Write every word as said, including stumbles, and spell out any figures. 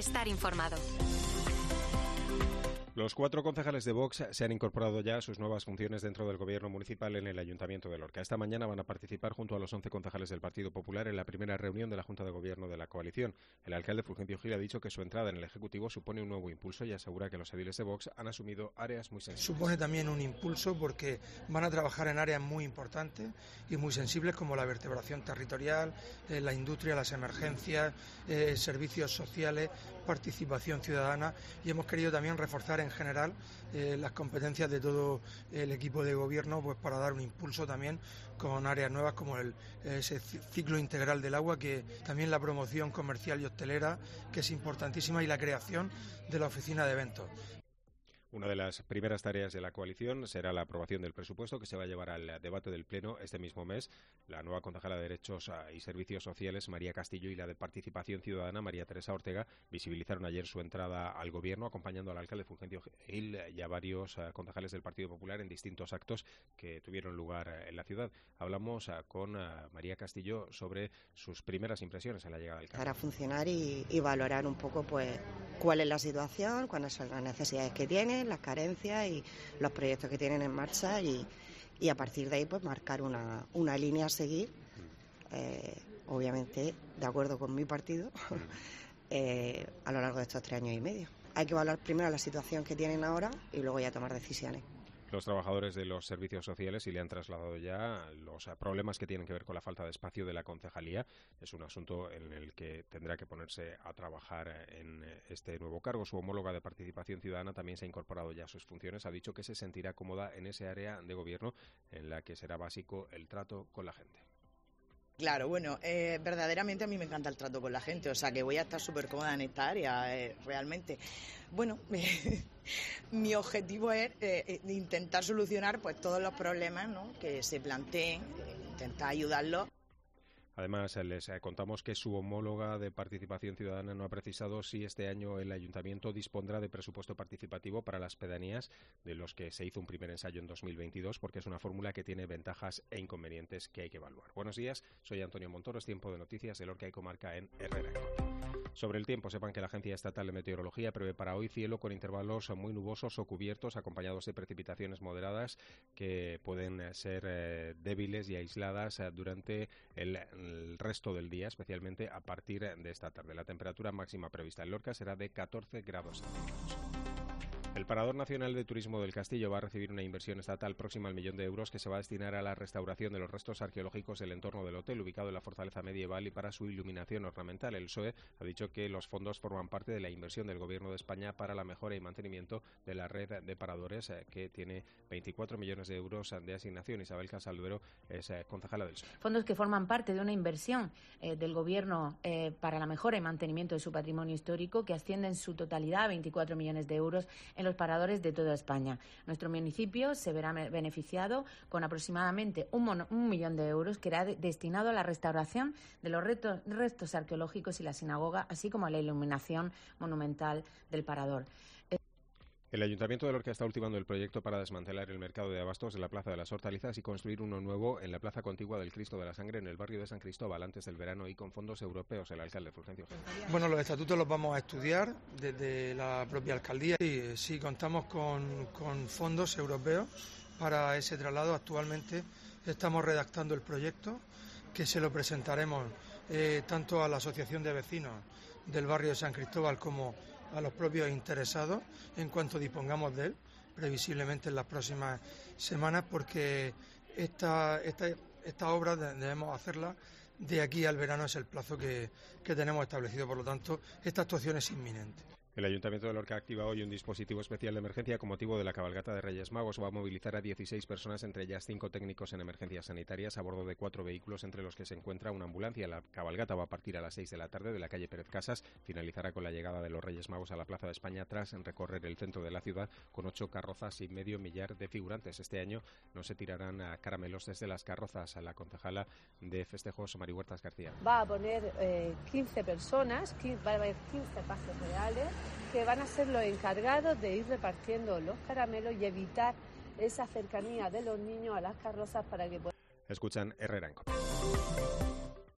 estar informado. Los cuatro concejales de Vox se han incorporado ya a sus nuevas funciones dentro del gobierno municipal en el Ayuntamiento de Lorca. Esta mañana van a participar junto a los once concejales del Partido Popular en la primera reunión de la Junta de Gobierno de la coalición. El alcalde Fulgencio Gil ha dicho que su entrada en el Ejecutivo supone un nuevo impulso y asegura que los ediles de Vox han asumido áreas muy sensibles. Supone también un impulso porque van a trabajar en áreas muy importantes y muy sensibles como la vertebración territorial, eh, la industria, las emergencias, eh, servicios sociales, participación ciudadana, y hemos querido también reforzar en general eh, las competencias de todo el equipo de gobierno, pues para dar un impulso también con áreas nuevas como el, ese ciclo integral del agua, que también la promoción comercial y hostelera, que es importantísima, y la creación de la oficina de eventos. Una de las primeras tareas de la coalición será la aprobación del presupuesto, que se va a llevar al debate del Pleno este mismo mes. La nueva concejala de Derechos y Servicios Sociales, María Castillo, y la de Participación Ciudadana, María Teresa Ortega, visibilizaron ayer su entrada al Gobierno, acompañando al alcalde Fulgencio Gil y a varios concejales del Partido Popular en distintos actos que tuvieron lugar en la ciudad. Hablamos con María Castillo sobre sus primeras impresiones a la llegada del alcalde. Para funcionar y, y valorar un poco pues cuál es la situación, cuáles son las necesidades que tienen, las carencias y los proyectos que tienen en marcha, y, y a partir de ahí pues marcar una, una línea a seguir, eh, obviamente de acuerdo con mi partido, eh, a lo largo de estos tres años y medio. Hay que valorar primero la situación que tienen ahora y luego ya tomar decisiones. Los trabajadores de los servicios sociales, y le han trasladado ya los problemas que tienen que ver con la falta de espacio de la concejalía. Es un asunto en el que tendrá que ponerse a trabajar en este nuevo cargo. Su homóloga de Participación Ciudadana también se ha incorporado ya a sus funciones. Ha dicho que se sentirá cómoda en ese área de gobierno en la que será básico el trato con la gente. Claro, bueno, eh, verdaderamente a mí me encanta el trato con la gente, o sea que voy a estar súper cómoda en esta área, eh, realmente. Bueno, eh, mi objetivo es eh, intentar solucionar pues todos los problemas, ¿no?, que se planteen, eh, intentar ayudarlos. Además, les contamos que su homóloga de Participación Ciudadana no ha precisado si este año el Ayuntamiento dispondrá de presupuesto participativo para las pedanías, de los que se hizo un primer ensayo en dos mil veintidós, porque es una fórmula que tiene ventajas e inconvenientes que hay que evaluar. Buenos días, soy Antonio Montoro, es tiempo de noticias de Lorca y Comarca en Herrera. Sobre el tiempo, sepan que la Agencia Estatal de Meteorología prevé para hoy cielo con intervalos muy nubosos o cubiertos, acompañados de precipitaciones moderadas que pueden ser eh, débiles y aisladas eh, durante el, el resto del día, especialmente a partir de esta tarde. La temperatura máxima prevista en Lorca será de catorce grados centígrados. El Parador Nacional de Turismo del Castillo va a recibir una inversión estatal próxima al millón de euros que se va a destinar a la restauración de los restos arqueológicos del entorno del hotel, ubicado en la fortaleza medieval, y para su iluminación ornamental. El P S O E ha dicho que los fondos forman parte de la inversión del Gobierno de España para la mejora y mantenimiento de la red de paradores, eh, que tiene veinticuatro millones de euros de asignación. Isabel Casalduero es eh, concejala del P S O E. Fondos que forman parte de una inversión eh, del Gobierno eh, para la mejora y mantenimiento de su patrimonio histórico, que asciende en su totalidad a veinticuatro millones de euros en los paradores de toda España. Nuestro municipio se verá beneficiado con aproximadamente un, mono, un millón de euros, que será de, destinado a la restauración de los restos, restos arqueológicos y la sinagoga, así como a la iluminación monumental del parador. El Ayuntamiento de Lorca está ultimando el proyecto para desmantelar el mercado de abastos de la Plaza de las Hortalizas y construir uno nuevo en la plaza contigua del Cristo de la Sangre, en el barrio de San Cristóbal, antes del verano y con fondos europeos. El alcalde Fulgencio Gil. Bueno, los estatutos los vamos a estudiar desde la propia alcaldía y sí contamos con, con fondos europeos para ese traslado. Actualmente estamos redactando el proyecto, que se lo presentaremos eh, tanto a la Asociación de Vecinos del barrio de San Cristóbal como a los propios interesados en cuanto dispongamos de él, previsiblemente en las próximas semanas, porque esta, esta, esta obra debemos hacerla de aquí al verano, es el plazo que, que tenemos establecido. Por lo tanto, esta actuación es inminente. El Ayuntamiento de Lorca activa hoy un dispositivo especial de emergencia con motivo de la cabalgata de Reyes Magos. Va a movilizar a dieciséis personas, entre ellas cinco técnicos en emergencias sanitarias, a bordo de cuatro vehículos, entre los que se encuentra una ambulancia. La cabalgata va a partir a las seis de la tarde de la calle Pérez Casas. Finalizará con la llegada de los Reyes Magos a la Plaza de España, tras recorrer el centro de la ciudad con ocho carrozas y medio millar de figurantes. Este año no se tirarán a caramelos desde las carrozas. A la concejala de festejos, Mari Huertas García. Va a poner eh, quince personas, quince, va a haber quince pajes reales, que van a ser los encargados de ir repartiendo los caramelos y evitar esa cercanía de los niños a las carrozas para que puedan... Escuchan Herrera en Cope.